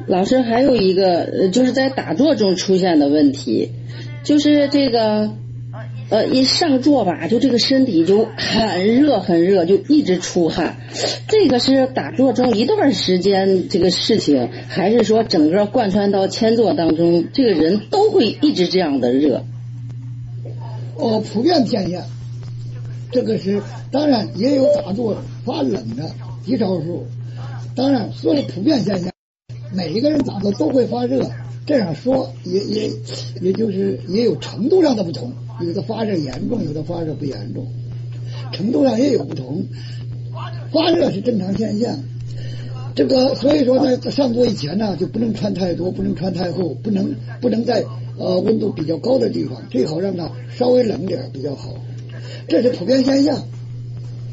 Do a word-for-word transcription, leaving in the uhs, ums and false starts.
老师还有一个呃就是在打坐中出现的问题，就是这个呃一上座吧，就这个身体就很热很热，就一直出汗。这个是打坐中一段时间这个事情，还是说整个贯穿到千坐当中，这个人都会一直这样的热？ 哦，普遍现象。这个是当然也有打坐发冷的极少数，当然说了普遍现象，每一个人打坐都会发热，这样说也也也就是也有程度上的不同，有的发热严重，有的发热不严重，程度上也有不同。发热是正常现象，这个所以说在上座以前呢，就不能穿太多，不能穿太厚，不能不能在呃温度比较高的地方，最好让它稍微冷点比较好。这是普遍现象。